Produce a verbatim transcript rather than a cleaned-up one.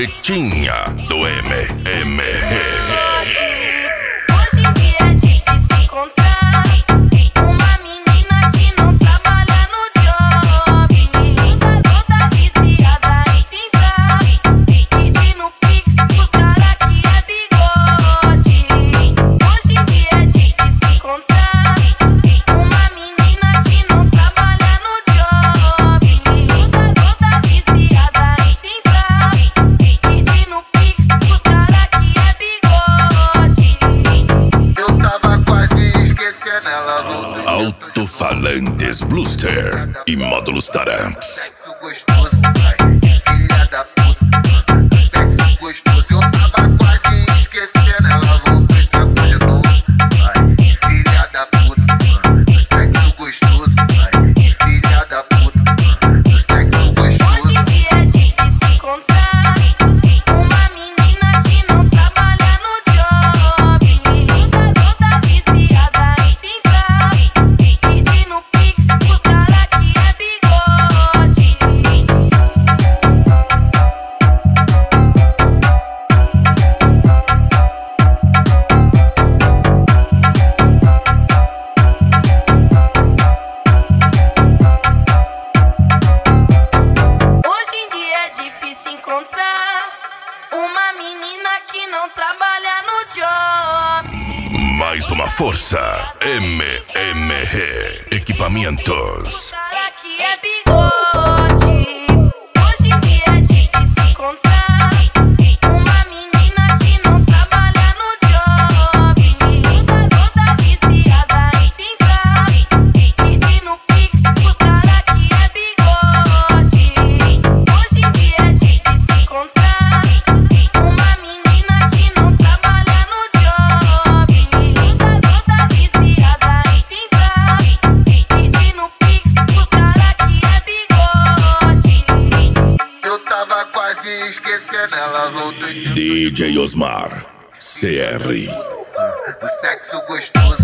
tretinha do M M R. Hoje em dia é difícil encontrar uma menina que não trabalha no job. Toda, toda viciada em se entrar, pedindo pix pros cara que é bigode. Hoje em dia é difícil encontrar uma menina que não trabalha no job. Toda, toda viciada em se entrar, pedindo pix pros cara que é bigode. Eu tava quase esquecendo ela, voltou. Alto-falantes Bluster e módulos Taramps. Sexo gostoso, vai, filha da puta. Sexo gostoso, eu tava quase esquecendo ela, voltou e sentou de novo. Vai, filha da puta. Sexo gostoso, vai, filha da puta. Sexo gostoso. Hoje em dia é difícil encontrar uma menina que não trabalha no job. Toda, toda viciada em se entrar, pedindo pix pros cara que é bigode. Hoje em dia é difícil encontrar uma menina que não trabalha no job. Mais uma força. M M R Equipamentos. Cara que é bigode. Hoje em dia é difícil encontrar uma menina que não trabalha no job. Toda, toda viciada em se entrar, pedindo pix pros cara que é bigode. Hoje em dia é difícil encontrar uma menina que não trabalha no job. Toda, toda viciada em se entrar, pedindo pix pros cara que é bigode. Eu tava quase esquecendo ela, voltou e sentou. D J Osmar C R. O sexo gostoso.